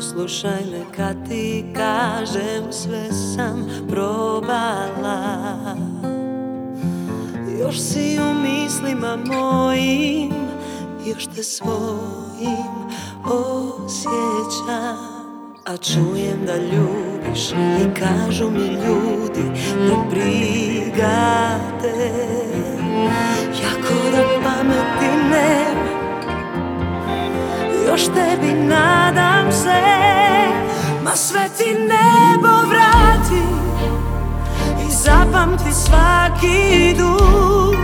Poslušaj me kad ti kažem, sve sam probala. Još si u mislima mojim, još te svojim osjećam. A čujem da ljubiš i kažu mi ljudi da briga te. Jako da pameti nema, još tebi nadam se. Ma sve ti nebo vrati i zapamti svaki dug.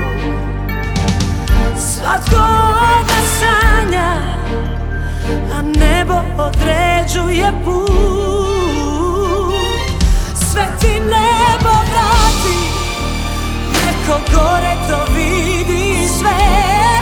Svatko od nas sanja, a nebo određuje put. Sve ti nebo vrati, neko gore to vidi sve.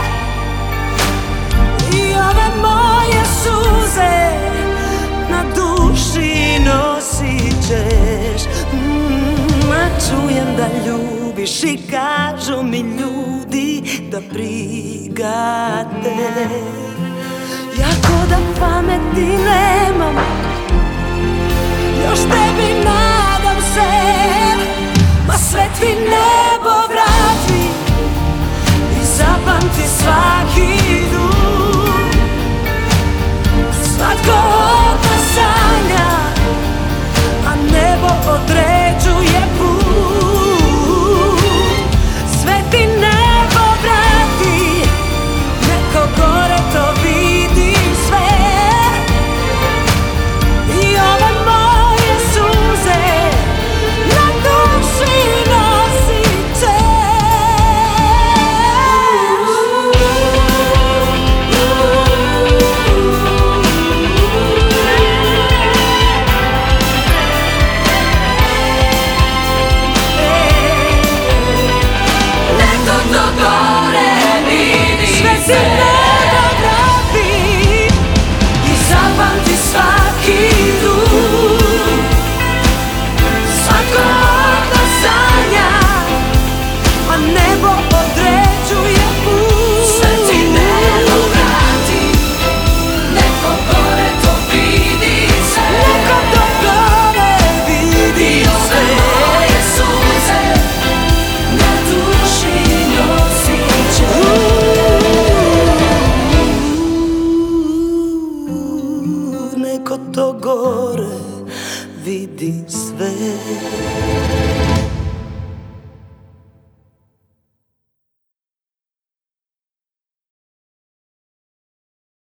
I ove moje suze na duši nosit ćeš. Čujem da ljubiš i kažu mi ljudi da briga te. Jako da pameti nemam, još tebi nadam se.